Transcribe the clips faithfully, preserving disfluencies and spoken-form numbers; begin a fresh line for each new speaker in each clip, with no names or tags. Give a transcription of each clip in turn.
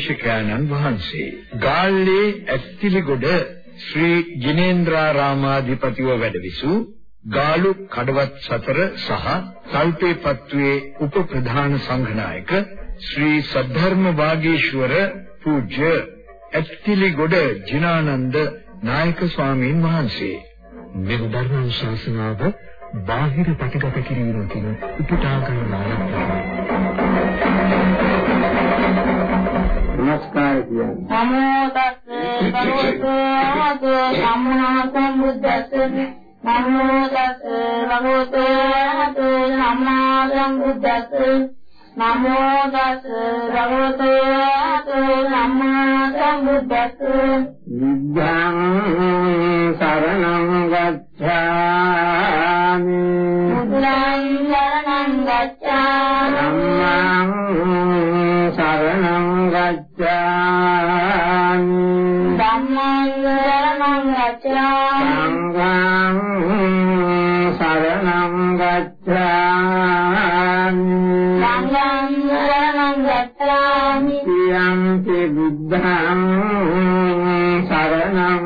දේශකයන්න් වහන්සේ ගාල්ලේ ඇත්තිලිගොඩ ශ්‍රී ජිනේන්ද්‍රාරාමාධිපතිව වැඩවිසූ ගාලු කඩවත් සතර සහ තල්පේපත්තුවේ උප ප්‍රධාන සංඝනායක ශ්‍රී සද්ධර්ම වාගීශවර පූජ්‍ය ඇත්තිලිගොඩ ජිනානන්ද නායක ස්වාමීන් වහන්සේ මෙම ධර්ම ශාසනාව බාහිර ප්‍රතිගත කිරීමකින් උපුටා ගන්නා
නමස්කාර කියන්නේ
නමෝ තස්සේ භගවතු ආරහතෝ සම්මා සම්බුද්දස්ස නමෝ තස්සේ භගවතු ආරහතෝ සම්මා සම්බුද්දස්ස නමෝ තස්සේ භගවතු ආරහතෝ සම්මා සම්බුද්දස්ස
විද්‍යං සරණං ගච්ඡාමි
බුද්ධං සරණං ගච්ඡාමි
ධම්මං සරණං ගච්ඡාමි
ධම්මං සරණං ගච්ඡාමි
සංඝං සරණං ගච්ඡාමි
සංඝං සරණං ගච්ඡාමි
යම්පි බුද්ධං සරණං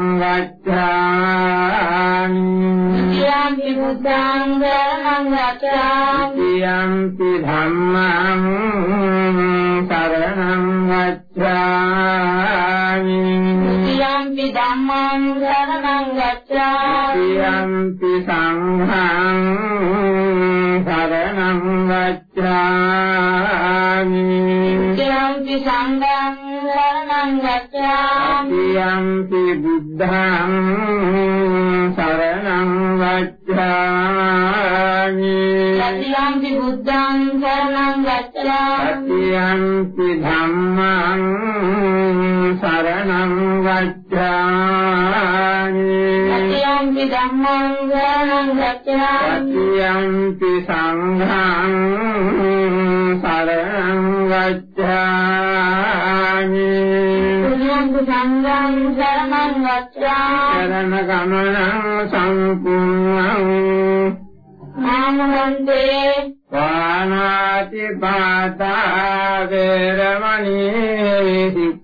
ගච්ඡාමි
යම්පි බුද්ධං සරණං ගච්ඡාමි
යම්පි ධම්මං සරණං ගච්ඡාමි
යම්පි ධම්මං සරණං ගච්ඡාමි
යම්පි සංඝං සරණං ගච්ඡාමි
යම්පි සංඝං සරණං ගච්ඡාමි
යම්පි බුද්ධං සරණං ගච්ඡාමි
යම්පි බුද්ධං සරණං ගච්ඡාමි
යම්පි ධම්මං සරණං ගච්ඡාමි
යම්පි ධම්මං සරණං ගච්ඡාමි
යම්පි සංඝං සරණං ගච්ඡාමි
යම්පි සංඝං සරණං ගච්ඡාමි
සරණ ගමනං සම්පූර්ණං
නාමවන්තේ
පාණාති පාතා වේරමණී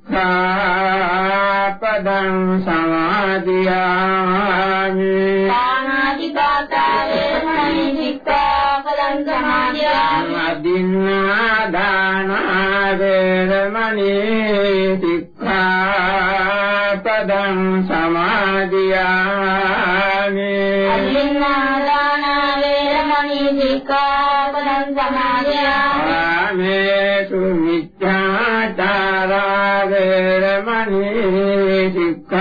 සික්ඛාපදං සමාදියාමි
පාණාති පාතා වේරමණී සික්ඛාපදං සමාදියාමි
අදින්නා දාන වේරමණී සික්ඛාපදං සමාදියාමි
අදින්නා දාන වේරමණී සික්ඛාපදං සමාදියාමි
ආමේසු මිච්ඡාචාරා වේරමණී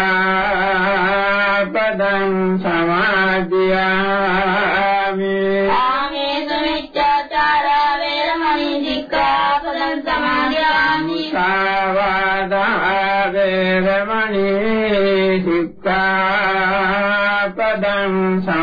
සික්ඛාපදං සමාදියාමි
ආමේසු මිච්ඡාචාරා වේරමණී සික්ඛාපදං සමාදියාමි
සාවාදා වේරමණී සික්ඛාපදං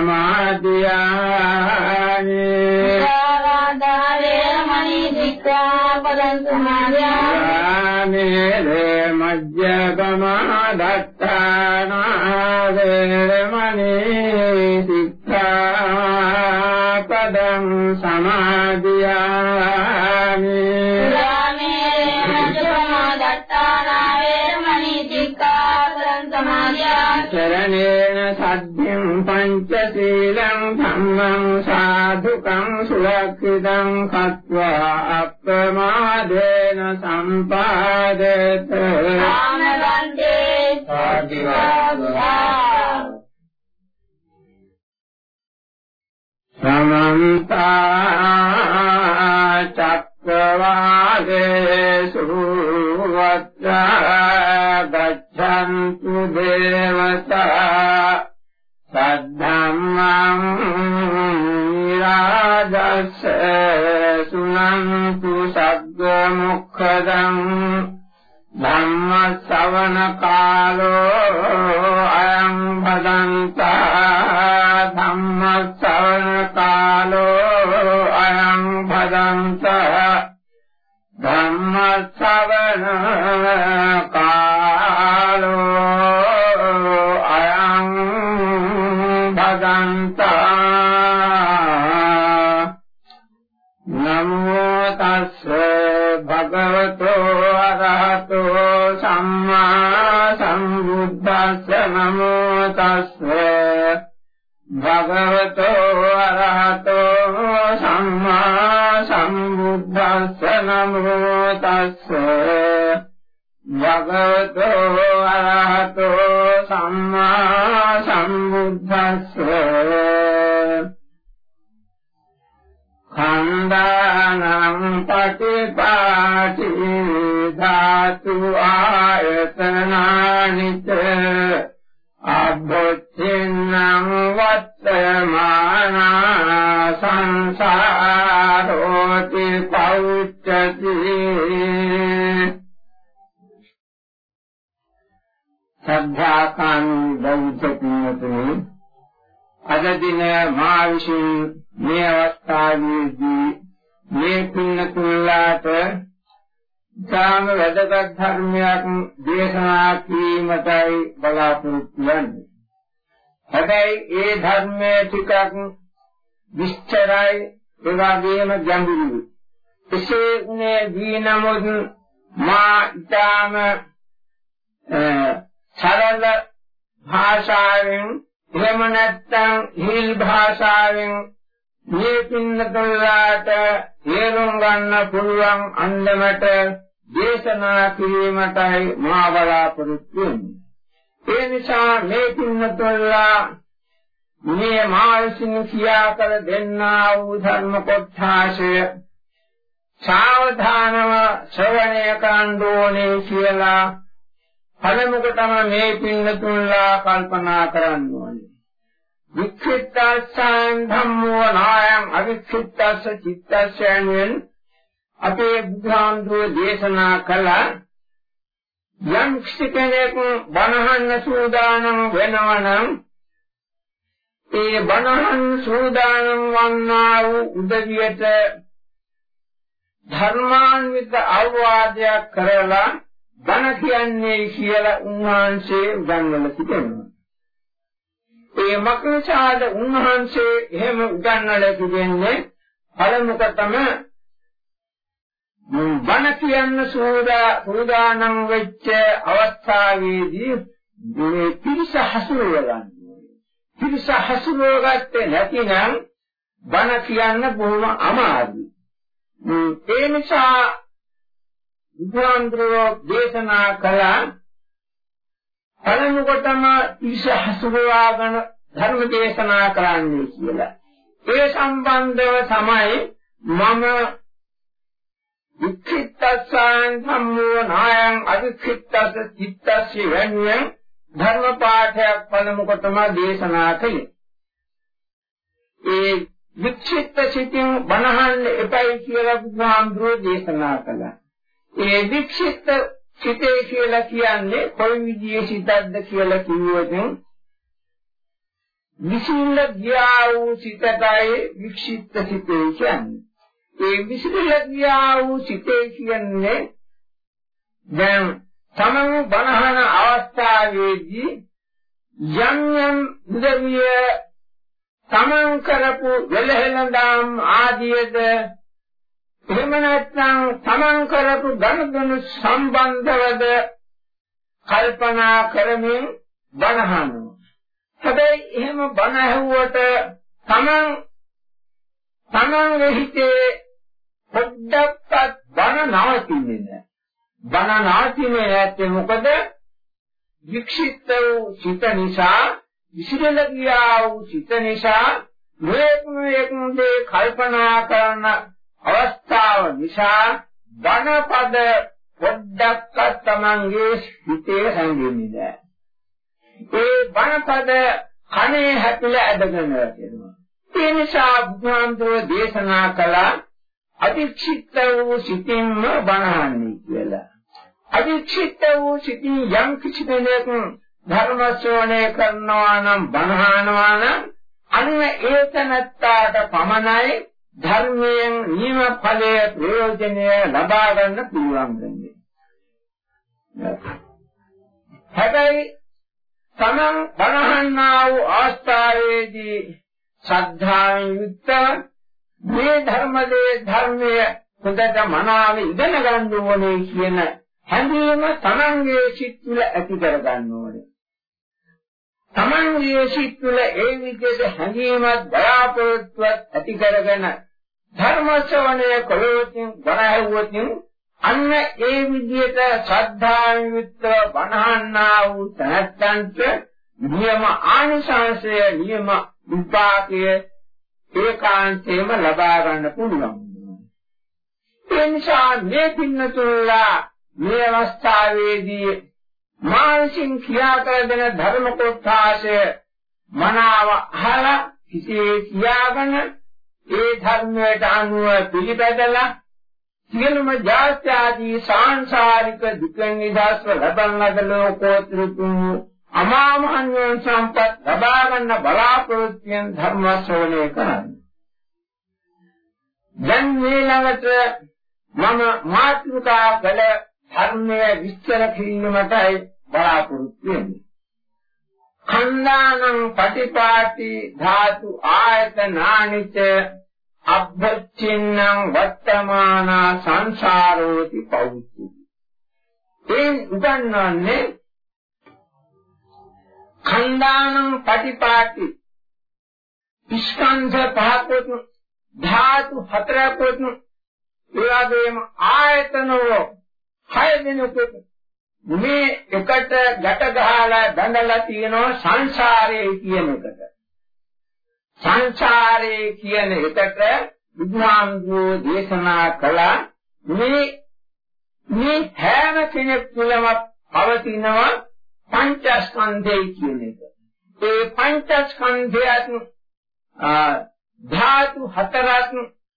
සමාදියාමි
සාවාදා වේරමණී සික්ඛාපදං සමාදියාමි
රාමේ මජ්ජපමා දත්තානා වේරමණී සික්ඛාපදං සමාදියාමි
රාමේ මජ්ජපමා දත්තානා වේරමණී සික්ඛාපදං සමාදියාමි
චරණේන සද්ධින් පංචශීලං ධම්මං සාධුකං සුරක්ෂිතං කତ୍වා අප්‍රමාදේන සම්පාදේත
ආනන්දේ සාධිවාදා
සමන්ත චක්කවාලේසු වත්තා ගච්ඡන්තු දේවතා සද්ධම්මං නිරාජස්ස සුනන්තු සග්ග මොක්ඛදං ධම්ම ශ්‍රවණ කාලෝ අයං භදන්තා ධම්ම ශ්‍රවණ කාලෝ අයං භදන්තා ධම්ම ශ්‍රවණ කාලෝ අයං භදන්තා නමෝ තස්ස භගවතෝ අරහතෝ සම්බුද්දස්ස නමෝ තස්ස භගවතෝ අරහතෝ සම්මා සම්බුද්දස්ස නමෝ තස්ස භගවතෝ අරහතෝ සම්මා සම්බුද්දස්ස khණ්ඩානං පටිපාටි ධාතු ආයතනානිත අබ්බොච්චින්නං වත්තමානා සංසාරෝති පෞච්චති සද්ධාකං බෞද්ධතුනි අද දින මා විසින් මේ අවස්ථාවේදී මේ පින්නතුල්ලාට ධර්ම වැදගත් ධර්මයක් දේශනා කිරීමටයි බලාපොරොත්තු වෙන්නේ. හැබැයි ඒ ධර්මයේ ටිකක් විස්තරයි ඒ වගේම ගැඹුරුයි. එසේනේ දී නමුත් මා ඊටම සරල භාෂාවෙන් එහෙම නැත්නම් හිල් භාෂාවෙන් මේ පින්නතුල්ලාට තේරුම් ගන්න පුළුවන් අන්දමට දේශනා කිරීමටයි මා බලාපොරොත්තු වෙන්නේ. ඒ නිසා මේ පින්නතුල්ලා මේ මා විසින් කියා කර දෙන්නා වූ ධර්ම කොටාශය සාවධානව ශ්‍රවණය කරන්න ඕනේ කියලා පළමුවටම මේ පින්නතුල්ලා කල්පනා කරන්න ඕනේ. වික්ඛිත්තස්සං ධම්මෝ නායං අවික්ඛිත්තස්ස චිත්තස්සයන් අපේ බුදුහාමුදුරුවෝ දේශනා කළා යම් කෙනෙක් බණහන්න සූදානම් වෙනවනම් ඒ බණහන් සූදානම් වන්නා වූ උදවියට ධර්මාන්විත අවවාදයක් කරලා බණ කියන්නේ කියලා උන්වහන්සේ උගන්වලා තිබෙනවා. ඒ මක්නිසාද උන්වහන්සේ එහෙම උගන්වලා තිබෙන්නේ පළමුවටම බණ කියන්න සූදානම් වෙච්ච අවස්ථාවේදී මේ පිරිස හසුරුව ගන්න ඕනේ. පිරිස හසුරුව ගත්තේ නැතිනම් බණ කියන්න බොහොම අමාරුයි. ඒ නිසා බුදුහාමුදුරුවෝ දේශනා කළා පළමුවටම පිරිස හසුරුවාගෙන ධර්ම දේශනා කරන්නේ කියලා. ඒ සම්බන්ධව තමයි මම වික්ඛිත්තස්සං ධම්මෝ නායං අවික්ඛිත්තස්ස චිත්තස්ස වෙනුවෙන් ධර්ම පාඨයක් පළමුවටම දේශනා කළේ. ඒ වික්ඛිත්ත සිතින් බණහන්න එපයි කියලා බුදුහාමුදුරුවෝ දේශනා කළා. ඒ වික්ෂිප්ත සිතේ කියලා කියන්නේ කොයි විදිහේ සිතක්ද කියලා කිව්වොත් විසිරල ගියා වූ සිතටයි වික්ෂිප්ත සිතේ කියන්නේ. ඒ විසිරල ගියා වූ සිතේ කියන්නේ දැන් තමන් බණහන අවස්ථාවේදී යම් යම් උදවිය තමන් කරපු වෙලහෙළඳාම් ආදියද එහෙම නැත්නම් තමන් කරපු ධනදුන සම්බන්ධවද කල්පනා කරමින් බණහනවා. හැබැයි එහෙම බණ ඇහුවට තමන් තමන්ගේ හිතේ පොඩ්ඩක්වත් බණ නවතින්නේ නැහැ. බණ නවතින්නේ නැත්තේ මොකද? වික්ෂිප්ත වූ සිත නිසා, විසිරලා ගියා වූ සිත නිසා මේක මේක දේ කල්පනා කරන අවස්ථාව නිසා බණපද පොඩ්ඩක්වත් තමන්ගේ හිතේ හැංගෙන්නේ නැහැ. ඒ බණපද කනේ හැපිලා ඇදගෙන යනවා. ඒ නිසා බුදුහාමුදුරුවෝ දේශනා කළා අවික්ෂිප්ත වූ සිතින්ම බණහන්නේ කියලා. අවික්ෂිප්ත වූ සිතින් යම් කිසි කෙනෙක් ධර්ම ශ්‍රවණය කරනවා නම් බණහනවා නම් අන්න ඒතනත්තාට පමණයි ධර්මයෙන් නියම ඵලයේ ප්‍රයෝජනය ලබා ගන්න පුළුවන් වෙන්නේ. හැබැයි තමන් බණහන්නා වූ අවස්ථාවේදී ශ්‍රද්ධාවෙන් යුක්ත මේ ධර්මයේ ධර්මයේ හොඳට මනාව ඉගෙන ගන්න ඕනේ කියන හැඟීම තමන්ගේ සිත් තුළ ඇති කර ගන්න ඕනේ. තමන්ගේ සිත් තුළ ඒ විදිහට හැඟීමක් බලාපොරොත්තුවක් ඇති කරගෙන ධර්ම ශ්‍රවණය කළොත් වරහවුවොත් අන්න ඒ විදිහට ශ්‍රද්ධාවෙන් යුක්තව බණහන්නා වූ තැනැත්තන්ට නියම ආනිසංසය නියම විපාකය ඒකාන්තයෙන්ම ලබා ගන්න පුළුවන්. ඒ නිසා මේ පින්නතුල්ලා මේ අවස්ථාවේදී මානසික ක්‍රියා කරන ධර්ම කොටාශය මනාව අහලා හිතේ තියාගෙන ඒ ධර්මයට අනුව පිළිපැදලා සියලුම ජාත්‍ය ආදී සාංශාරික දුකෙන් නිදහස්ව ලබන ලද ලෝකෝත්තර අමා මහ නිවන් සම්පත් ලබා ගන්න බලාපොරොත්තුෙන් ධර්ම ශ්‍රවණය කරන්නේ. දැන් මේ ළඟට මම මාතෘකා කළ ධර්මයේ විස්තර කිරීමටයි බලාපොරොත්තු වෙන්නේ. khණ්ඩානං පටිපාටි ධාතු ආයතනානිච අබ්බච්චින්නං වත්තමාන සංසාරෝති පෞච්චි. ඒ උගන්වන්නේ khණ්ඩානං පටිපාටි ස්කන්ධ පහකට ධාතු හතරකට ඒ වගේම ආයතනවල හය දෙනෙකුට මේ එකට ගැට ගහලා බඳලා තියෙනවා සංසාරේ කියන එකට. සංසාරේ කියන එකට බුදුහාමුදුරෝ දේශනා කළා මේ මේ හැම කෙනෙක් තුළම පවතිනවා පංචස්කන්ධය කියන එක. ඒ පංචස්කන්ධයත් ධාතු හතරක්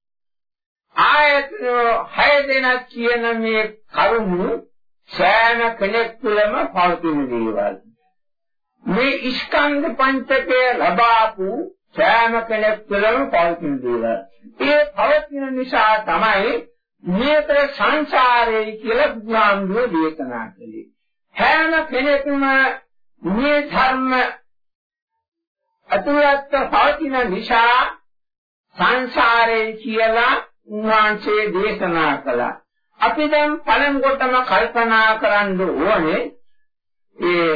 ආයතන හය දෙනා කියන මේ කරුණු සෑම කෙනෙක් තුළම පවතින දේවල්. මේ ස්කන්ධ පංචකය ලබාපු සෑම කෙනෙක් තුළම පවතින දේවල්. ඒ පවතින නිසා තමයි මේක සංසාරේ කියලා බුදුහාමුදුරේ දේශනා කළේ. හැම කෙනෙකුම මේ ධර්ම අතුලත් පවතින නිසා සංසාරේ කියලා උන්වහන්සේ දේශනා කළා. අපි දැන් පළමු කොටම කල්පනා කරන්න ඕනේ ඒ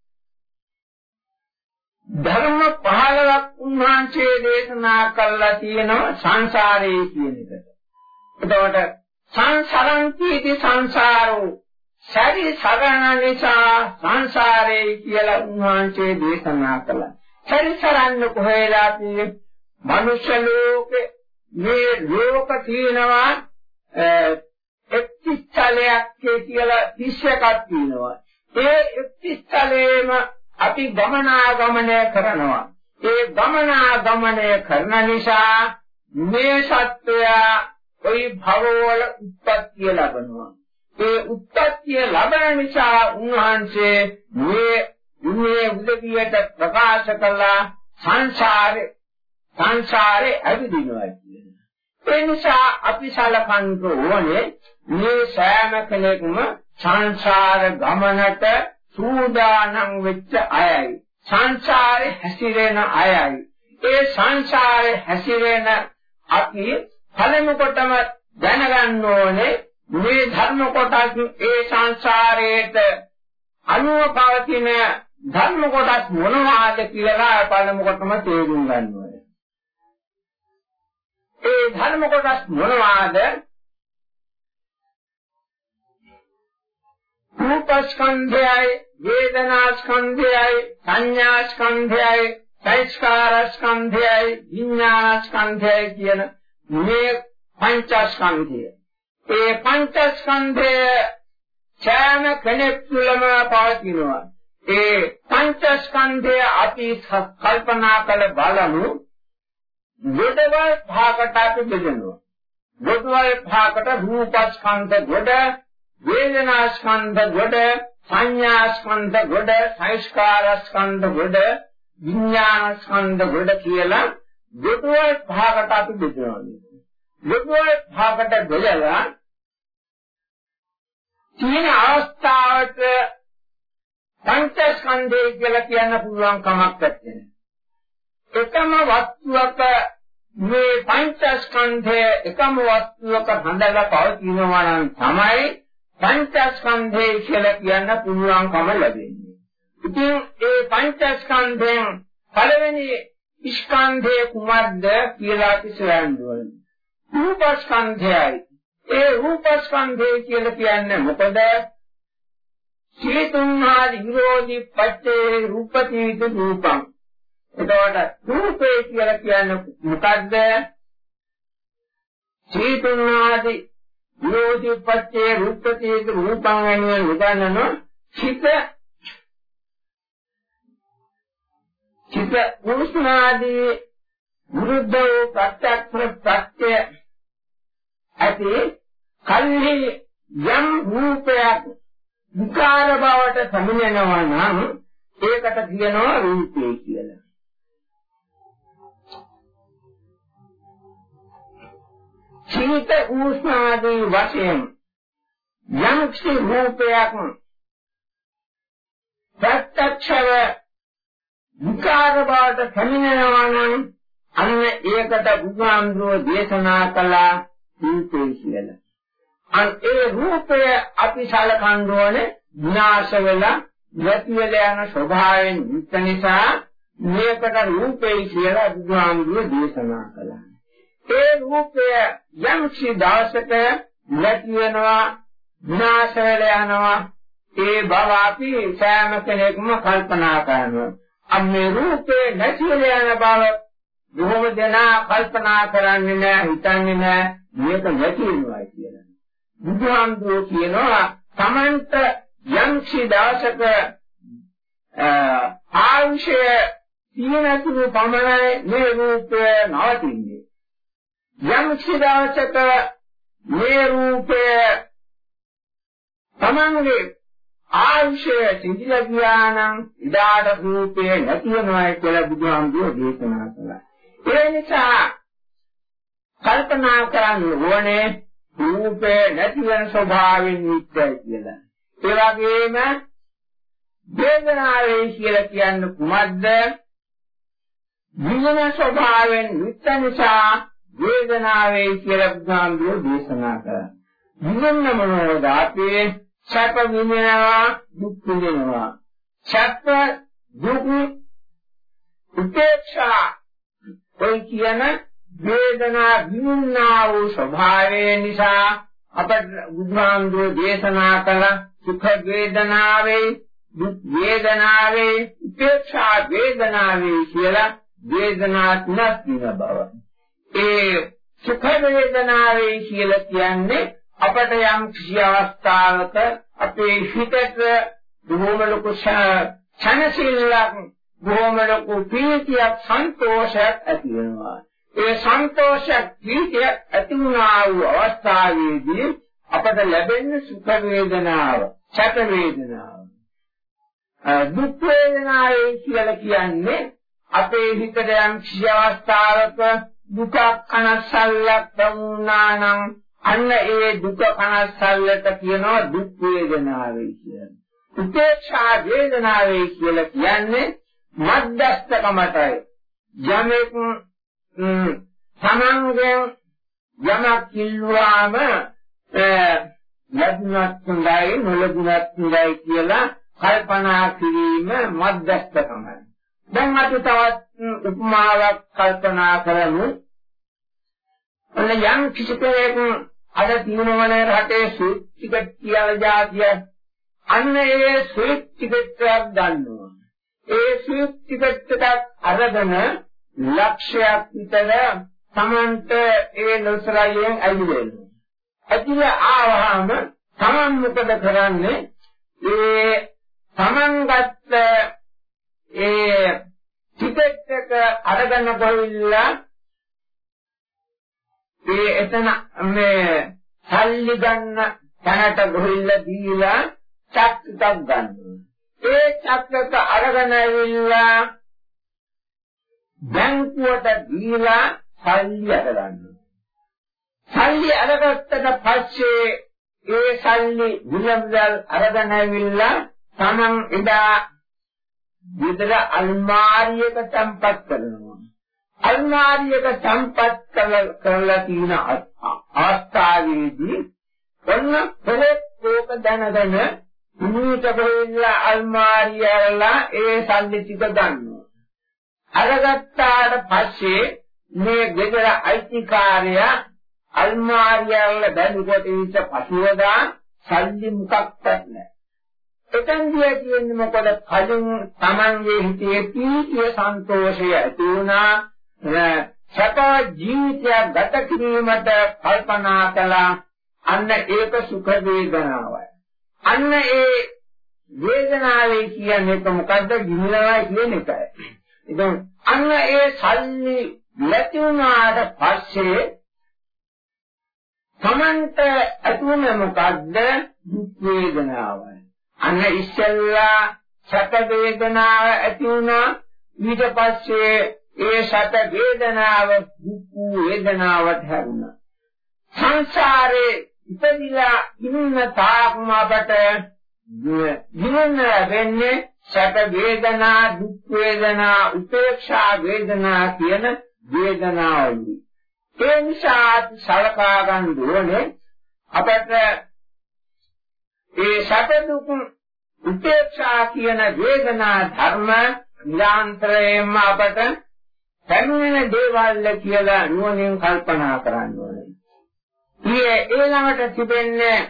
ධර්ම පහළවක් උන්වහන්සේ දේශනා කළා තියෙනවා සංසාරේ කියන එකට. එතකොට සංසාරන්තිති සංසාරෝ සරි සරණ නිසා සංසාරේ කියලා උන්වහන්සේ දේශනා කළා. සරි සරන්න කොහෙලා තියෙන්නේ? මනුෂ්‍ය ලෝකේ මේ ලෝක තියෙනවා එක්තිස්තලයක් කියලා තිස් එකක් තියෙනවා. ඒ එක්තිස්තලේම අපි ගමනාගමනය කරනවා. ඒ ගමනාගමනය කරන නිසා මේ සත්වයා ওই භවවල උත්පත්ති ලැබෙනවා. ඒ උත්පත්ති ලැබෙන නිසා උන්වහන්සේ මේ දුන්නේ උදවියට ප්‍රකාශ කළා සංසාරේ සංසාරේ ඇවිදිනවා කියන්නේ. ඒ නිසා අපි සලකන්න ඕනේ මේ සෑම කෙනෙකුම සංසාර ගමනට සූදානම් වෙච්ච අයයි. සංසාරේ හැසිරෙන අයයි. ඒ සංසාරේ හැසිරෙන අපි පළමු කොටම දැනගන්න ඕනේ මේ ධර්ම කොටස් ඒ සංසාරයේට අනුව පවතින ධර්ම කොටස් මොනවාද කියලා පළමු කොටම තේරුම් ගන්න ඕනේ. ඒ ධර්ම කොටස් මොනවාද? රූපස්කන්ධයයි, වේදනාස්කන්ධයයි, සංඥාස්කන්ධයයි, සංස්කාරස්කන්ධයයි, විඥානස්කන්ධයයි කියන මේ පංචස්කන්ධය. ඒ පංචස්කන්ධය සෑම කෙනෙක් තුළම පවතිනවා. ඒ පංචස්කන්ධය අපි කල්පනා කළ බලමු. ගොඩවල් භාගට අපි බෙදනවා. ගොඩවල් භාගට රූපස්කන්ධ ගොඩ, වේදනාස්කන්ධ ගොඩ, සංඥාස්කන්ධ ගොඩ, සංස්කාරස්කන්ධ ගොඩ, විඥානස්කන්ධ ගොඩ කියලා ගොඩවල් භාගට අපි බෙදනවා. ගොඩවල් භාගට බෙදලා තියෙන අවස්ථාවට පංචස්කන්ධය කියලා කියන්න පුළුවන් කමක් නැත්තේ. එකම වස්තුවක මේ පංචස්කන්ධය එකම වස්තුවක හඳලා පවතිනවා නම් තමයි පංචස්කන්ධය කියලා කියන්න පුළුවන්කම ලැබෙන්නේ. ඉතින් ඒ පංචස්කන්ධයෙන් පළවෙනි ස්කන්ධය කුමක්ද කියලා අපි සොයන්න ඕනේ. රූපස්කන්ධයයි. ඒ රූපස්කන්ධය කියලා කියන්නේ මොකද? චේතුන්හාදි විරෝධී පච්චේ රූපතිවිද රූපං. එතකොට රූපේ කියලා කියන්නේ මොකද්ද? චේතුන්හාදි විරෝධී පච්චේ රූපතිවිද රූපං වෙනුවෙන් උගන්වන චිත චිත උස්නාදී විරුද්ධ ප්‍රත්‍යක්ෂ ප්‍රත්‍ය ඇති කල්හි යම් රූපයක් විකාර බවට සමිනනවා නම් ඒකට කියනවා රූපේ කියලා. චිත උස්නාදී වශයෙන් යම් කිසි රූපයක් ප්‍රත්‍යක්ෂව විකාර බවට සමිනනවා නම් අන්න ඒකට බුදුහාමුදුරුවෝ දේශනා කළා රූපේ කියලා. අන් ඒ රූපය අපි සලකන්න ඕනේ විනාශ වෙලා නැති වෙලා යන ස්වභාවයෙන් යුක්ත නිසා මේකට රූපේ කියලා බුදුහාමුදුරුවෝ දේශනා කළා. ඒ රූපය යම් සිදාසක නැති වෙනවා විනාශ වෙලා යනවා ඒ බව අපි සෑම කෙනෙක්ම කල්පනා කරනවා. අන්නේ රූපේ නැති වෙලා යන බව බොහෝම දෙනා කල්පනා කරන්නේ නැහැ හිතන්නේ නැහැ මේක නැති වෙනවා කියලා. බුදුහාමුදුරුවෝ කියනවා තමන්ට යම් සිදාසක ආංශය තියෙනතුරු පමණයි මේ රූපය නවතින්නේ. යම් සිදාසක මේ රූපය තමන්ගේ ආංශය සිඳිලා ගියා නම් ඉදාට රූපේ නැති වෙනවා කියලා බුදුහාමුදුරුවෝ දේශනා කළා. ඒ නිසා කල්පනා කරන්න ඕනේ රූපේ නැති වෙන ස්වභාවයෙන් යුක්තයි කියලා. ඒ වගේම වේදනාවේ කියලා කියන්නේ කුමක්ද? විඳින ස්වභාවයෙන් යුක්ත නිසා වේදනාවේ කියලා බුදුහාමුදුරුවෝ දේශනා කළා. විඳින්න මොනවද? අපේ සැප විඳිනවා දුක් විඳිනවා. සැප දුක් උපේක්ෂා ඔය කියන වේදනා විඳින්නා වූ ස්වභාවය නිසා අපට බුදුහාමුදුරුවෝ දේශනා කළ සුඛ වේදනාවේ දුක් වේදනාවේ උපේක්ෂා වේදනාවේ කියලා වේදනා තුනක් තියෙන බව. ඒ සුඛ වේදනාවේ කියලා කියන්නේ අපට යම් කිසි අවස්ථාවක අපේ හිතට බොහොම ලොකු ඡනසිල්ලක් බොහොම ලොකු ප්‍රීතියක් සන්තෝෂයක් ඇති වෙනවා. ඒ සන්තෝෂයක් ප්‍රීතියක් ඇති වුණා වූ අවස්ථාවේදී අපට ලැබෙන සුඛ වේදනාව, සැප වේදනාව. දුක් වේදනාවේ කියලා කියන්නේ අපේ හිතට යම් කිසි අවස්ථාවක දුක කනස්සල්ලක් වුණා නම් අන්න ඒ දුක කනස්සල්ලට කියනවා දුක් වේදනාවේ කියලා. උපේක්ෂා වේදනාවේ කියලා කියන්නේ මධ්‍යස්ථකමටයි. යමෙක් තමන්ගෙන් යමක් කිල්වාම ලැබුණත් හොඳයි නොලැබුණත් හොඳයි කියලා කල්පනා කිරීම මධ්‍යස්ථකමයි. දැන් අපි තවත් උපමාවක් කල්පනා කරමු. ඔන්න යම් කිසි කෙනෙක් අද තියුණුවනේ රටේ සුවිච් ටිකට් කියලා જાතිය අන්න ඒ සුවිච් ටිකට් එකක් ගන්නවා. ඒ සුවිච් ටිකට් එකක් අරගෙන ලක්ෂයක් විතර තමන්ට ඒ ලොසරයෙන් ඇවිදෙනවා. ඇවිල ආවහම තමන් මොකද කරන්නේ? ඒ තමන් ගත්ත ඒ ටිකට් එක අරගෙන ගිහිල්ලා ඒ එතන මේ සල්ලි ගන්න තැනට ගිහිල්ලා දීලා චක් එකක් ගන්නවා. ඒ චක් එක අරගෙන ඇවිල්ලා බැංකුවට දීලා සල්ලි අරගන්නවා. සල්ලි අරගත්තට පස්සේ ඒ සල්ලි විලම්දල් අරගෙන ඇවිල්ලා තමන් එදා විතර අල්මාරියක තැන්පත් කරනවා. අල්මාරියක තැන්පත් කරලා තියෙන අවස්ථාවේදී ඔන්න පෙරේක දැනගෙන කුණීට ගොල්ලා අල්මාරිය වල ඒ සල්ලි ටික ගන්නවා. අරගත්තාට පස්සේ මේ ගෙදර අයිතිකාරයා අල්මාරිය වල බැලුකොට ඉච්ච පසුවදා සල්ලි මොකක්වත් නැහැ. එතෙන්දී කියන්නේ මොකද? කලින් Tamanගේ හිතේ පීතිය සන්තෝෂය ඇති වුණා. සත ජීවිතයක් ගත කිරීමට කල්පනා කළා. අන්න ඒක සුඛ වේදනාවයි. අන්න ඒ වේදනාවේ කියන්නේ මොකද්ද? ගිහිනවා කියන එකයි. ඉතින් අන්න ඒ සල්ලි නැති වුණාට පස්සේ තමන්ට ඇතුළේ මොකද්ද? දුක් වේදනාවයි. අන්න ඉස්සෙල්ලා සැප වේදනාව ඇති වුණා. ඊට පස්සේ ඒ සැප වේදනාව දුක් වේදනාවට හැරුණා. සංසාරේ ඉපදිලා ඉන්න තාක්ම අපට ජීවන වෙන්නේ සැප වේදනා, දුක් වේදනා, උපේක්ෂා වේදනා කියන වේදනාවයි. ඒ නිසා සලකා ගන්න ඕනේ අපට ඒ සැප දුක් උපේක්ෂා කියන වේදනා ධර්ම නිරන්තරයෙන්ම අපට පැමිණෙන දේවල් කියලා නුවණින් කල්පනා කරන්න ඕනේ. ඊයේ ඊළඟට තිබෙන්නේ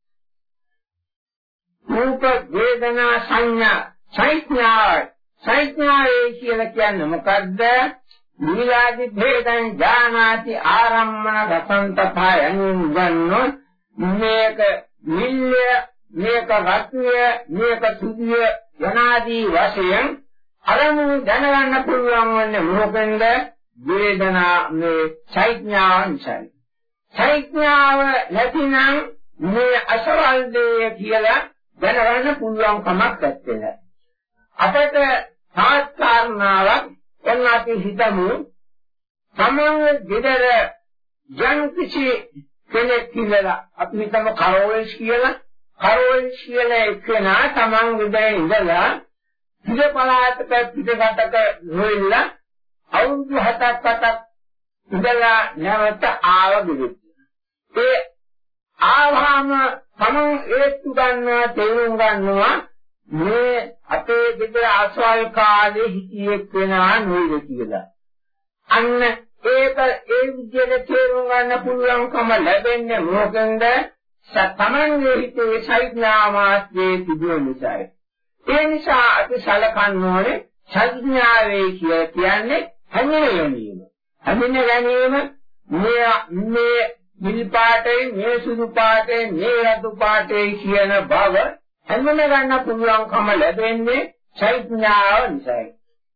රූප වේදනා සංඥා සංඥා සංඥාවේ කියලා කියන්නේ මොකද්ද? නිලාදි භේදං ඥානාති ආරම්මන රසන්තපා යනුගන්නෝ මේක නිල්ය මේක රත්නය මේක සුදිය යනාදී වශයෙන් අරමුණු දැනගන්න පුළුවන් වන්නේ මොකෙන්ද? වේදනා මේ සංඥාවන්සයි. සංඥාව නැතිනම් මේ අසවල් දේ කියලා දැනගන්න පුළුවන් කමක් නැත්තේ. අපට සාස්ත්‍රානාවක් එන්නati හිතමු තමන්ගේ ගෙදර යම් කිසි කෙනෙක් කියලා අපි හිතමු කරෝල්ස් කියලා කරෝල්ස් කියලා එක්කෙනා තමන් ගෙදර ඉඳලා පිටපලාතක පිටකටක නොඉල්ලා අවුරුදු හතක් අටක් ඉඳලා නැවත ආව ගෙදර. ඒ ආවම තමන් ඒත්තු ගන්නවා තේරුම් ගන්නවා මේ අපේ ගෙදර ආස්වාල් කාලේ හිටියෙක් වෙනා නේද කියලා. අන්න ඒක ඒ විදිහට තේරුම් ගන්න පුළුවන්කම ලැබෙන්නේ මොකෙන්ද? තමන්ගේ හිතේ සංඥාමාත්‍රයේ තිබුණ නිසායි. ඒ නිසා අපි සලකන්න ඕනේ සංඥාවේ කියන්නේ හැඟෙන ගැනීම. හැඟෙන ගැනීම මේ මේ නිල් පාටේ මේ සුදු පාටේ මේ රතු පාටේ කියන බව හැඟෙන ගන්න පුළුවන්කම ලැබෙන්නේ සංඥාව නිසායි.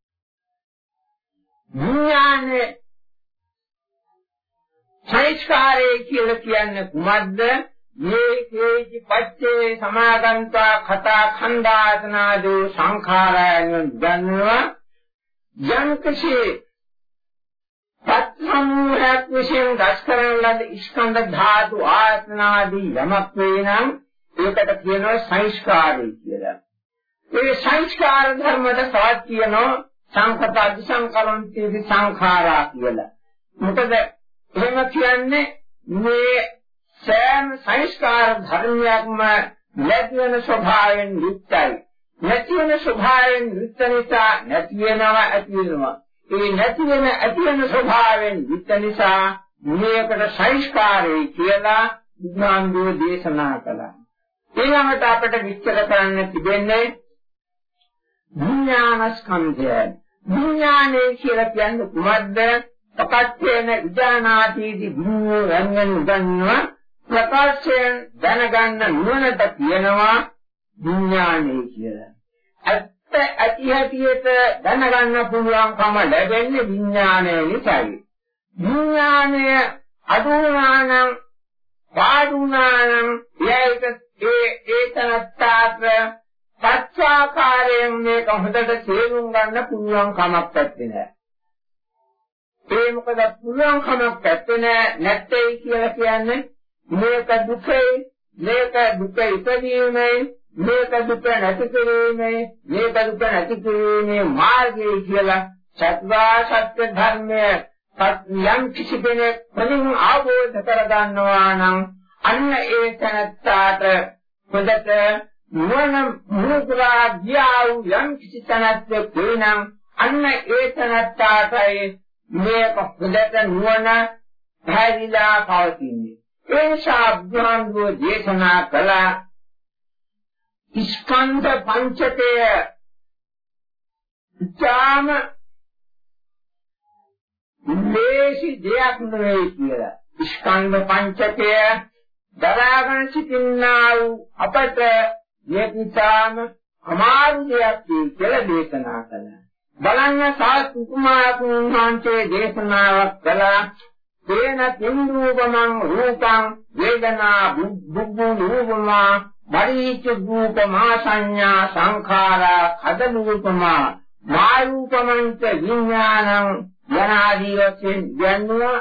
විඥානේ සංස්කාරය කියලා කියන්නේ කුමක්ද? මේ කේජි පච්චේ සමාගන්තා කතා ඛණ්ඩායතනාදෝ සංඛාරයන් ගන්නවා යම්කිසි පත්සමූහයක් විසින් රැස් කරන ලද ස්කන්ධ ධාතු ආයතනාදී යමක් වේනම් ඒකට කියනවා සංස්කාරය කියලා. මේ සංස්කාර ධර්මයට සාත් කියනවා සංකතදි සංකලන්ති සංඛාරා කියලා. මොකද එහෙම කියන්නේ මේ සෑම සංස්කාර ධර්මයක්ම නැති වෙන ස්වභාවයෙන් යුක්තයි. නැති වෙන ස්වභාවයෙන් යුක්ත නිසා නැති වෙනවා ඇති වෙනවා. ඒ නැති වෙන ඇති වෙන ස්වභාවයෙන් යුක්ත නිසා මේකට සංස්කාරය කියලා බුදුහාමුදුරේ දේශනා කළා. ඊළඟට අපට විස්තර කරන්න තිබෙන්නේ විඥානස්කන්ධය. විඥානය කියලා කියන්නේ කුමක්ද? ප්‍රකටයෙන් විඥානාදීදී විඤ්ඤාණ රංගන ගන්නවා ප්‍රකාශයෙන් දැනගන්න නුවණට කියනවා විඥානය කියලා. ඇත්ත ඇති හැටියට දැනගන්න පුළුවන්කම ලැබෙන්නේ විඥානය නිසායි. විඥානය අදුනානම් පාදුනානම් ඒක ඒ ඒතනත්තාට පච්චාකාරයෙන් මේක හොඳට තේරුම් ගන්න පුළුවන් කමක් නැත්තේ. ඒ මොකද පුළුවන් කමක් නැත්තේ නැත්තේ කියලා කියන්නේ මේක දුකයි මේක දුක ඉපදීමයි මේක දුක නැති කිරීමයි මේක දුක නැති කිරීමේ මාර්ගය කියලා සත්‍ය ධර්මයේ යම් කිසි කෙනෙක් ප්‍රතිම අවබෝධ කර ගන්නවා නම් අන්න ඒ තැනට හොඳට නුවණ මුහුකුරා ගියා වූ යම් කිසි තැනක් වෙනම් අන්න ඒ තැනටයි මේක හොඳට නුවණ පැහැදිලා පවතින්නේ. ඒ නිසා බුදුහාමුදුරුවෝ දේශනා කළ ස්කන්ධ පංචකය ඉතාම ලේසි දෙයක් නෙවෙයි කියලා. ස්කන්ධ පංචකය දරාගෙන සිටිනා වූ අපට මේකිතාම අමාරු දෙයක් කියලා දේශනා කළා. බලන්න සාත් කුමාරතුන් වහන්සේ දේශනාවක් කළා. තේන තින්දුපමං රූපං වේදනා බුද්ධ රූපමා බරිච රූපමා සංඥා සංඛාරා කදනූපමා මායූපමංච විඥානං යනාදී වශයෙන් යන්නවා.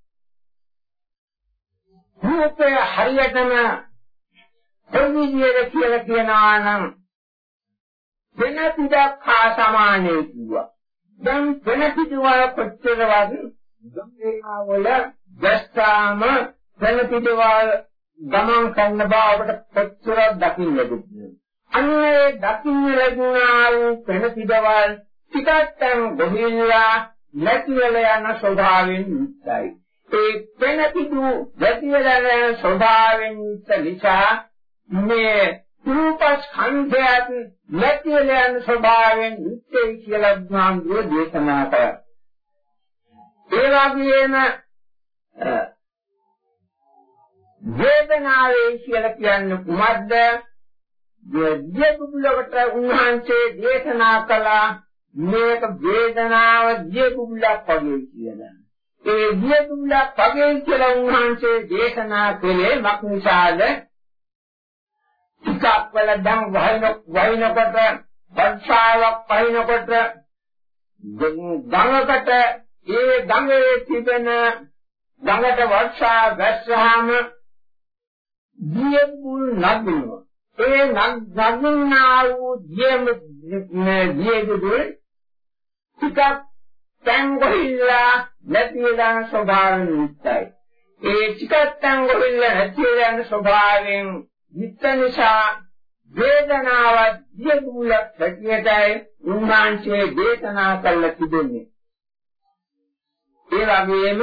රූපය හරියටම ප්‍රවිදියේ කියලා කියනවා නම් වෙන පිටක් හා සමානයි කිව්වා. දැන් වෙන පිටවල කොච්චර වගේ ගම්වල දැස්තාම වෙන පිටවල ගමන් කරන බවට කොච්චර දකින්න ලැබුණා. අන්නේ දකින්න ලැබුණා වූ වෙන පිටවල ටිකක් ගොහිල්ලා නැති වෙලා යන ස්වභාවයෙන් යුක්තයි. ඒ වෙන පිටු නැති වෙලා යන ස්වභාවයෙන් යුක්ත නිසා මේ රූපස්කන්ධයත් නැති වෙලා යන ස්වභාවයෙන් යුක්තයි කියලා බුදුහාමුදුරුවෝ දේශනා කළා. ඒ වගේම වේදනාවේ කියලා කියන්නේ කුමක්ද? දෙවියුලකට උන්වහන්සේ දේශනා කළා මේක වේදනාව දෙවියුලක් වගේ කියලා. ඒ දෙවියුලක් වගේ කියලා උන්වහන්සේ දේශනා කළේ මක්නිසාද? ටිකක් වල දැන් වහින වහිනකොට වර්ෂාවක් වහිනකොට ගඟකට ඒ ගඟේ තිබෙන ගඟට වර්ෂා වැස්සාම දියබුල් නගිනවා. ඒ නගිනා වූ දියම දියබුල් ටිකක් තංගොහිලා නැති වෙන ස්වභාවයෙන් යුක්තයි. ඒ ටිකක් තංගොහිලා නැති වෙන ස්වභාවයෙන් යුක්ත නිසා වේදනාව දියබුලක් හැටියටයි උන්වහන්සේ දේශනා කළ තිබෙන්නේ. ඒ වගේම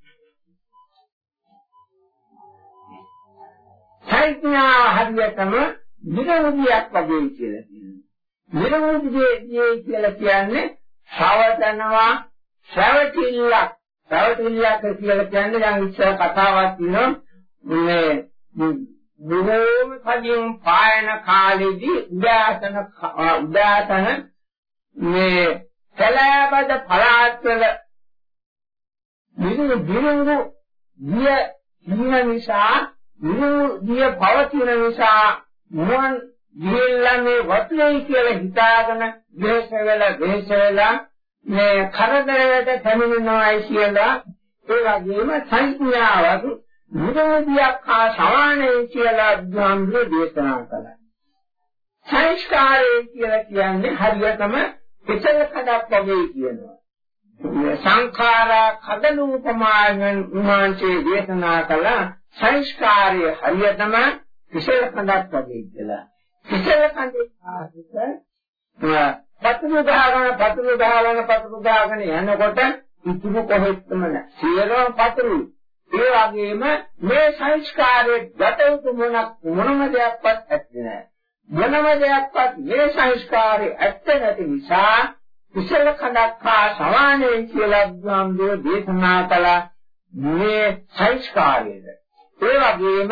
සංඥා හරියටම නිරෝධියක් වගේ කියලා කියනවා. නිරෝධියේ කියලා කියන්නේ ශවතනවා ශවතිල්ලක්. ශවතිල්ලක් කියලා කියන්නේ දැන් ඉස්සර කතාවක් තියෙනවා මේ බොහෝම කලින් පායන කාලෙදී උදාසන උදාසන මේ කලාබද පළාත්වල මිනු බිරුඟු දිය ඉන්න නිසා මිනු දිය පවතින නිසා මොන් ගිහිල්ලානේ වතුයි කියලා හිතාගෙන දේශ වෙලා දේශ වෙලා මේ කරදරයට පැමිණෙනවායි කියලා ඒ වගේම සංඥාවක් නිරෝධියක් හා සමානයි කියලා බුදුහාමුදුරේ දේශනා කළා. සංස්කාරය කියලා කියන්නේ හරියටම පිටල කඩක් වගේ කියනවා. සංඛාරා කදනූපමායන් උන්වහන්සේ දේශනා කළා සංස්කාරය හරියටම පිටල කඩක් වගේ කියලා. පිටල කඩේ ආදිත පතුරු ගහගෙන පතුරු ගහගෙන පතුරු ගහගෙන යනකොට ඉතුරු කොහෙත්ම නැහැ. සියලුම පතුරු. ඒ වගේම මේ සංස්කාරයේ ගැටුතු මොනක් මොනම දෙයක්වත් ඇත්තේ නැහැ. මොනම දෙයක්වත් මේ සංස්කාරයේ ඇත්ත නැති නිසා කුසල කඩක් හා සමානයි කියලා බුදුහාමුදුරේ දේශනා කළ මේ සංස්කාරයද. ඒ වගේම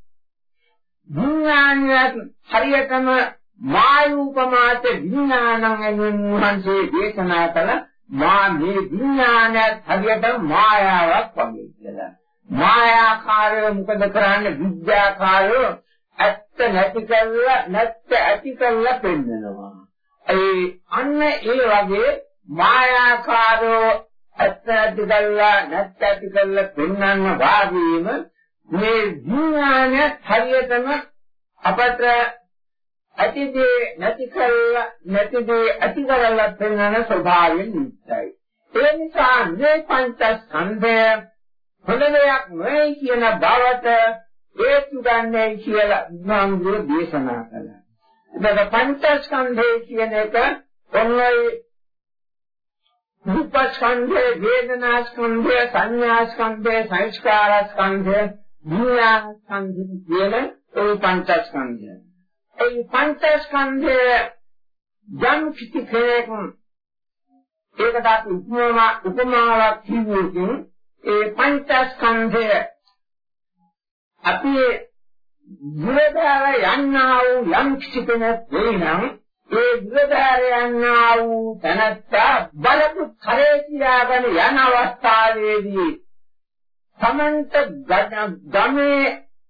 විඥානයත් හරියටම මායූපමාත විඥානං එනුන්වහන්සේ දේශනා කළ මා මේ විඥානයත් හරියටම මායාවක් වගේ කියලා. මායාකාරය මොකද කරන්නේ? විද්‍යාකාරය ඇත්ත නැති කරලා නැත්ත ඇති කරලා පෙන්නනවා. ඒ අන්න ඒ වගේ මායාකාරය ඇත්ත නැති කරලා නැත්ත ඇති කරලා පෙන්වන්න වාගේම මේ විඥානය හරියටම අපට ඇතිදේ නැති කරලා නැතිදේ ඇති කරලා පෙන්වන ස්වභාවයෙන් යුක්තයි. ඒ නිසා මේ පංචස්කන්ධය හොඳ දෙයක් නෙවෙයි කියන බවට හේතු ගන්නයි කියලා බුදුහාමුදුරුවෝ දේශනා කළා. දැන් පංචස්කන්ධය කියන එක ඔන්නයි රූපස්කන්ධය, වේදනාස්කන්ධය, සංඥාස්කන්ධය, සංස්කාරස්කන්ධය, විඤ්ඤාණස්කන්ධය කියන ඒ පංචස්කන්ධය. ඒ පංචස්කන්ධය යම් කිසි කෙනෙක් ඒකට අපි උපමා උපමාවක් කියුවොත් ඒ පංචස්කන්ධය අපි විරදාර යන්නා වූ යම් කිසි කෙනෙක් වෙනම් ඒ විරදාර යන්නා වූ තනත්තා බලපු කරේ තියාගෙන යන අවස්ථාවේදී සමන්ත ගමේ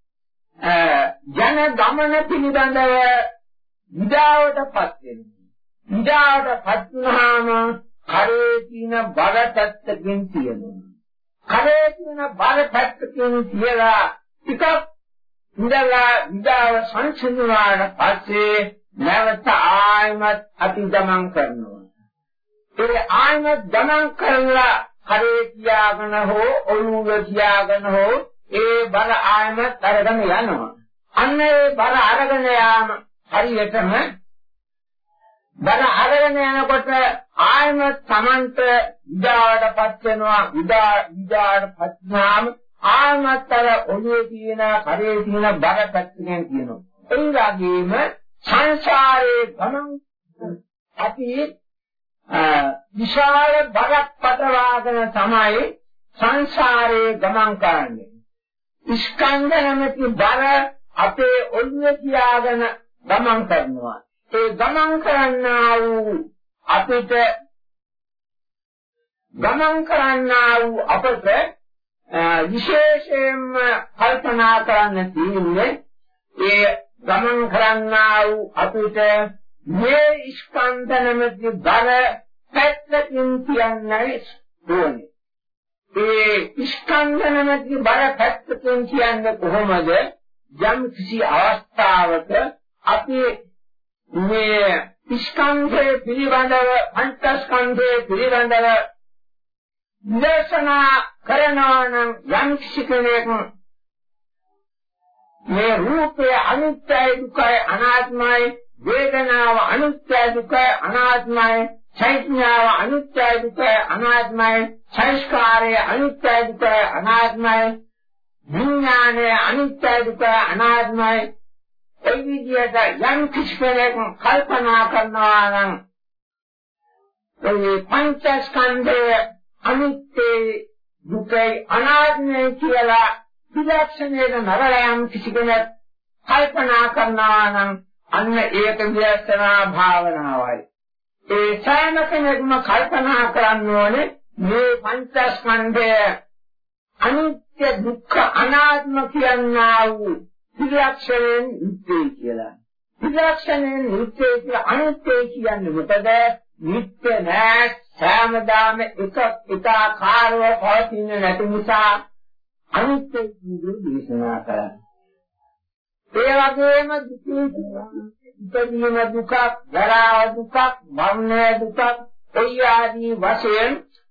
ජන ගමන පිළිබඳව විඩාවටපත් වෙනවා. විඩාවටපත් වුණාම කරේ තියෙන බර පැත්තකින් තියෙනවා. කරේ තියෙන බර පැත්තකින් කියලා ටිකක් ඉඳලා විඩාව සංසිඳුණාට පස්සේ නැවත ආයමත් අපි ගමන් කරනවා. ඒ ආයමත් ගමන් කරලා කරේ තියාගෙන හෝ ඔළුව තියාගෙන හෝ ඒ බර ආයමත් අරගෙන යනවා. අන්න ඒ බර අරගෙන යාම හරියටම බර අරගෙන යනකොට ආයමත් Tamanට විඩාවටපත් වෙනවා. විඩා විඩාවටපත් වුණාම ආයමත් අර ඔළුවේ තියෙන කරේ තියෙන බර පැත්තෙන් කියනවා. ඒ වගේම සංසාරේ ගමන් අපි විශාල බරක් පටවාගෙන තමයි සංසාරේ ගමන් කරන්නේ. ස්කන්ධ නැමැති බර අපේ ඔළුවේ තියාගෙන ගමන් කරනවා. ඒ ගමන් කරන්නා වූ අපිට ගමන් කරන්නා වූ අපට විශේෂයෙන්ම කල්පනා කරන්න තියෙන්නේ ඒ ගමන් කරන්නා වූ අපිට මේ ස්කන්ධ නැමැති බර පැත්තකින් තියන්නයි ඕනේ. ඒ ස්කන්ධ නැමැති බර පැත්තකින් කියන්නේ කොහොමද? යම් කිසි අවස්ථාවක අපි මේ ස්කන්ධය පිළිබඳව පංචස්කන්ධය පිළිබඳව දේශනා කරනවා නම් යම් කිසි කෙනෙක් මේ රූපය අනිත්‍යයි දුකයි අනාත්මයි, වේදනාව අනිත්‍යයි දුකයි අනාත්මයි, සංඥාව අනිත්‍යයි දුකයි අනාත්මයි, සංස්කාරය අනිත්‍යයි දුකයි අනාත්මයි, විඥානය අනිත්‍යයි දුකයි අනාත්මයි. ඒ විදිහට යම් කිසි කෙනෙක් කල්පනා කරනවා නම් ඒ පංචස්කන්ධය අනිත්‍යයි දුකයි අනාත්මයි කියලා විලක්ෂණයට නරලා යම් කිසි කෙනෙක් කල්පනා කරනවා නම් අන්න ඒක විදර්ශනා භාවනාවයි. ඒ සෑම කෙනෙක්ම කල්පනා කරන්න ඕනේ මේ පංචස්කන්ධය අනිත්‍ය දුක්ඛ අනාත්ම කියනා වූ විලක්ෂණයෙන් නිත්‍යයි කියලා. විලක්ෂණයෙන් නිත්‍යයි කියලා අනිත්‍ය කියන්නේ මොකද? නිත්‍ය නෑ, සෑමදාම එක එක ආකාරව පවතින නැති නිසා අනිත්‍ය කියන දේශනා කරන්නේ. ඒ වගේම දුක දුක, ජරා දුක, මරණ දුක, ඒ ආදී වශයෙන්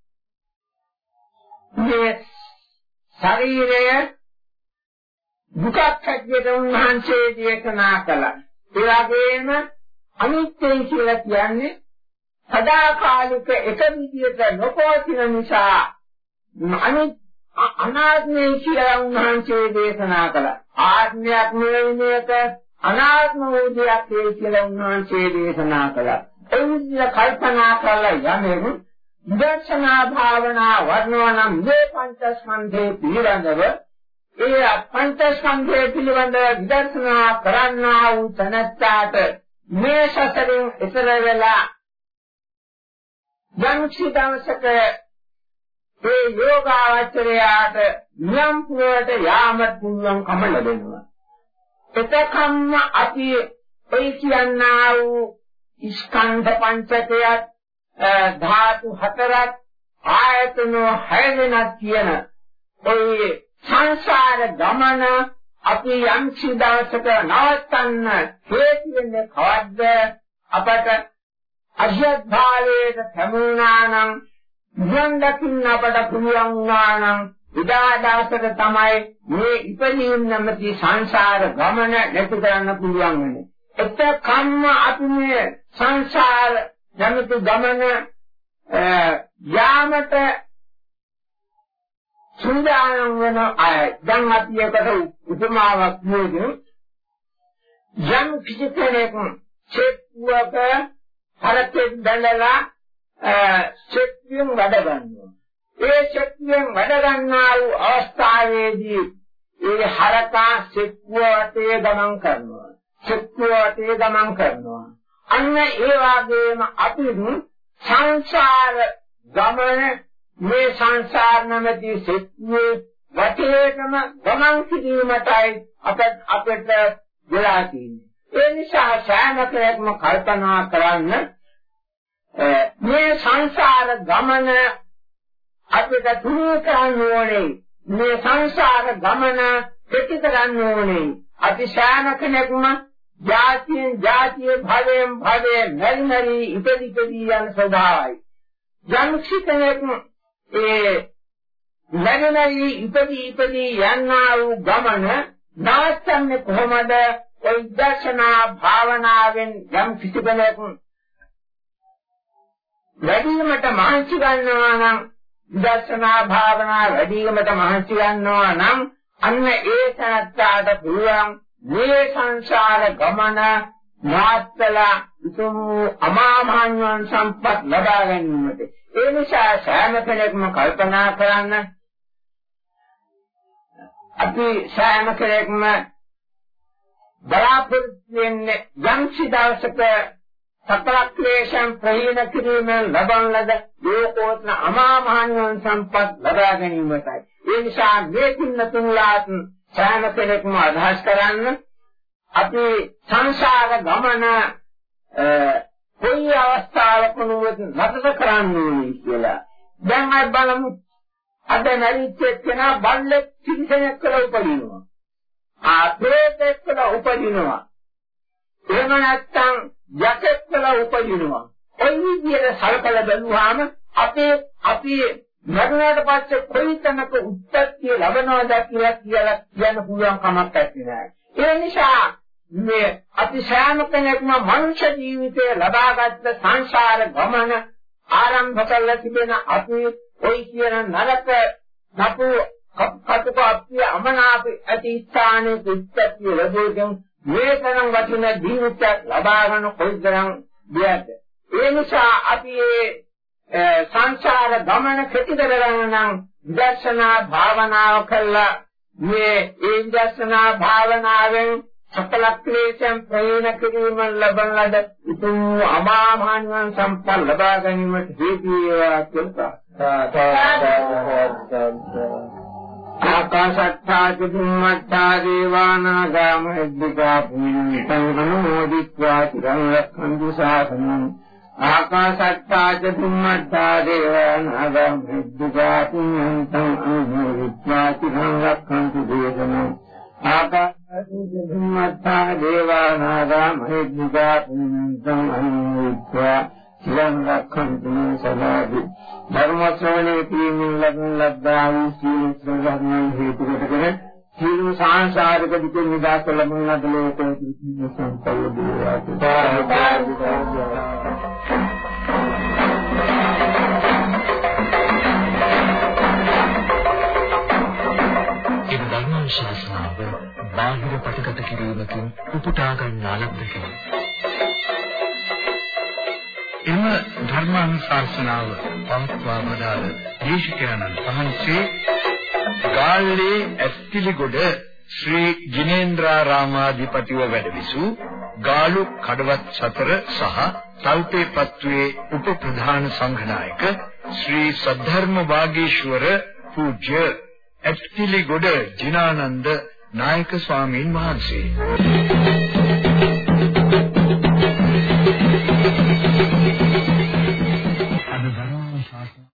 මේ ශරීරය දුකක් හැටියට උන්වහන්සේ දේශනා කළා. ඒ වගේම අනිත්‍යයි කියලා කියන්නේ සදාකාලික එක විදියට නොපවතින නිසා අනිත් අනාත්මයි කියලා උන්වහන්සේ දේශනා කළා. ආත්මයක් නෙවෙයිනේක අනාත්ම වූ දෙයක් කියලා උන්වහන්සේ දේශනා කළා. ඒ විදිහට කල්පනා කරලා යන්නේ විදර්ශනා භාවනා වර්ණවනම් මේ පංචස්කන්ධේ පිළිබඳව ඒ පංචස්කන්ධය පිළිබඳව විදර්ශනා කරන්නා වූ තනත්තාට මේ සසරින් එතර වෙලා යම් සිතාවසක ඒ යෝගාචරයාට නියම් පුරට යාම පුළුවන්කම ලැබෙනවා. එතකම්ම අපි ඒ කියනා වූ ස්කන්ධ පංචකයත් ධාතු හතරක් ආයතන හය වෙනක් කියන ඔය සංසාර ගමන අපි යම් සිතාවසක නවත්තන්න හේතු වෙන්නේ කවද්ද? අපට අධ්‍යාත්මයට සමුනා නම් නිවන් දකින්න අපට පුළුවන් වුණා නම් උදාදාසක තමයි මේ ඉපදීම් නැමැති සංසාර ගමන නැති කරන්න පුළුවන් වෙන්නේ. එතකම්ම අපි මේ සංසාර යමතු ගමන යාමට සූදානම් වෙන අය දැන් අපි එකට උපමාවක් කියමු. යම් කිසි කෙනෙක් චෙක්ුවක හරකෙක් දැලලා චෙක්ුවෙන් වැඩ ගන්නවා. ඒ චෙක්ුවෙන් වැඩ ගන්නා වූ අවස්ථාවේදී ඒ හරකා චෙක්ුවට ගමන් කරනවා. චෙක්ුවට ගමන් කරනවා. අන්න ඒ වගේම අපි සංසාර ගමන මේ සංසාර නැමැති චෙක්ුවේ වටේටම ගමන් කිරීමටයි අපට අපට වෙලා තියෙන්නේ. ඒ නිසා සෑම කෙනෙක්ම කල්පනා කරන්න මේ සංසාර ගමන අපිට තුනී කරන්න ඕනේ. මේ සංසාර ගමන කෙටි කරන්න ඕනේ. අපි සෑම කෙනෙක්ම ජාතියෙන් ජාතිය භවයෙන් භවයෙන් මෙරි මෙරි ඉපදි ඉපදි යන ස්වභාවයි. යම් කෙනෙක් ඒ මෙරි මෙරි ඉපදි ඉපදි යනා වූ ගමන නවත්තන්නේ කොහොමද? ඒ දර්ශනා භාවනාවෙන් යම් කිසි කෙනෙක් වැඩිමට මහන්සි ගන්නවා නම් දර්ශනා භාවනා වැඩිමට මහන්සි ගන්නවා නම් අන්න ඒ තත්ත්වයට පුළුවන් මේ සංසාර ගමන මාත්‍තලා උතුම් අමාමහාන්වන් සම්පත් ලබා ගැනීමට. ඒ නිසා සෑම කෙනෙක්ම කල්පනා කරන්න අපි සෑම කෙනෙක්ම බලාපොරොත්තු වෙන්නේ යම් සිදවසක සකල ක්ලේශයන් ප්‍රහීන කිරීමෙන් ලබන ලද ලෝකෝත්තර අමාමහාන්වන් සම්පත් ලබා ගැනීමටයි. ඒ නිසා මේ පින්නතුන්ලාත් සෑම කෙනෙක්ම අදහස් කරන්න අපි සංසාර ගමන කොයි අවස්ථාවක වුණත් නතර කරන්න ඕනේ කියලා. දැන් අපි බලමු අද නැරිච්ච කෙනා බල්ලෙක් කිසිසෙනෙක් කියලා උපදිනවා. ආ ප්‍රේතෙක් කියලා උපදිනවා. එහෙම නැත්නම් යකෙක් කියලා උපදිනවා. ඒ විදිහට සලකලා බලුවාම අපේ අපි මරණයට පස්සේ කොයිතනක උත්පත්තිය ලැබනවද කියලා කියලා කියන්න පුළුවන් කමක් නැහැ. ඒ නිසා මේ අපි සෑම කෙනෙක්ම මනුෂ්‍ය ජීවිතය ලබාගත් සංසාර ගමන ආරම්භ කළ තිබෙන අපි ඔයි කියන නරක නපු කටුක අපේ අමනාප ඇති ස්ථානයේ උත්පත්තිය ලැබුවෙන් මේ තරම් වටින ජීවිතයක් ලබා ගන්න කොයිතරම් දෙයක්ද. ඒ නිසා අපි සංසාර ගමන කෙටි කරගන්න නම් විදර්ශනා භාවනාව කළා. මේ ඒ විදර්ශනා භාවනාවෙන් සකල ක්ලේශයන් ප්‍රහීන කිරීම ලබන ලද උතුම් අමාමහාන්වන් සම්පත් ලබා ගැනීමට හේතු වේවා කියලා. ආකාශත්තා චුම්මත්තා දේවානාගා මහිද්దికා පුඤ්ඤං අනුමෝදිत्वा චිරං රක්ඛන්තු ශාසනං. ආකාශත්තා චුම්මත්තා දේවානාගා මහිද්దికා පුඤ්ඤං අනුමෝදිत्वा චිරං රක්ඛන්තු දේශනං. ආකාශත්තා දේවානාගා මහිද්దికා පුඤ්ඤං අනුමෝදිत्वा චිරං රක්ඛන්තු සදාදි. ධර්ම ශ්‍රවණේ පිළිමින් ලබන ලද්දා වූ සීල ධර්මයන් හේතු කොටගෙන සීල සංසාරික දුක නිදාස ලබන ලද ලෝකයේ සීල සම්පන්න දේවා.
ඒ ධර්ම ශාස්ත්‍රාව බාහිර ප්‍රතිගත කිරීමකින් උපුටා ගන්නා ලද්දකි. එම ධර්මානුශාසනාව පවත්වා වදාළ දේශකයන්න් වහන්සේ ගාල්ලේ ඇස්තිලිගොඩ ශ්‍රී ජිනේන්ද්‍රාරාමාධිපතිව වැඩවිසූ ගාලු කඩවත් සතර සහ තල්පේපත්තුවේ උප ප්‍රධාන සංඝනායක ශ්‍රී සද්ධර්ම වාගීශවර පූජ්‍ය ඇස්තිලිගොඩ ජිනානන්ද නායක ස්වාමීන් වහන්සේ.